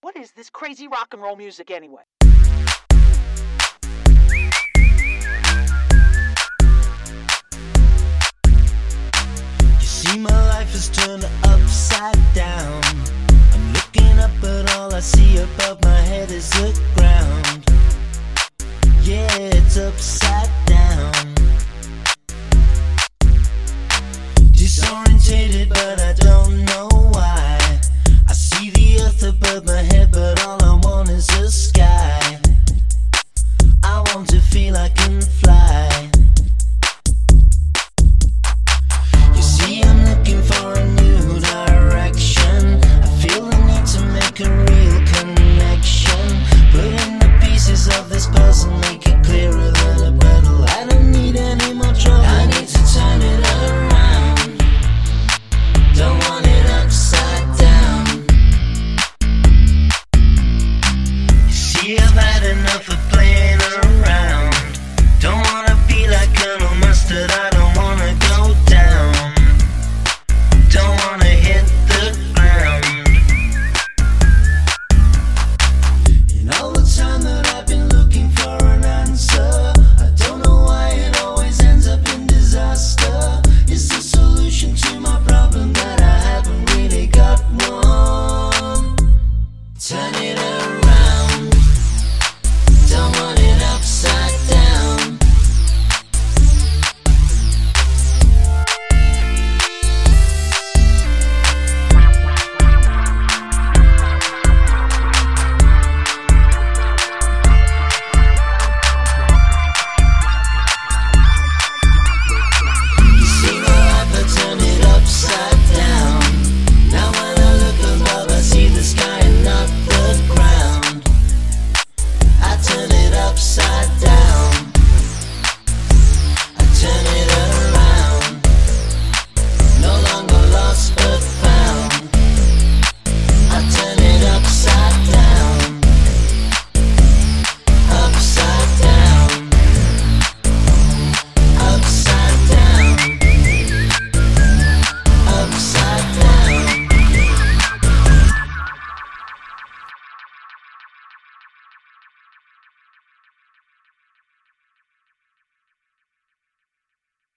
What is this crazy rock and roll music anyway? You see, my life is turned upside down. I'm looking up, but all I see above my head is the ground. Yeah, it's upside down. Disorientated, but I don't know why. I see the earth above my head, but all I want is the sky. I want to feel I can fly. You see, I'm looking for a new direction. I feel the need to make a real connection. Putting the pieces of this puzzle, make it clearer than a puddle. I don't need any more trouble. I need to turn it around. Don't want it upside down. You see, I've had enough of playing around. Don't wanna be like Colonel Mustard. I don't wanna go down. Don't wanna hit the ground. In all the time that I've been looking for an answer, I don't know why it always ends up in disaster. Is the solution to my problem that I haven't really got one? Turn it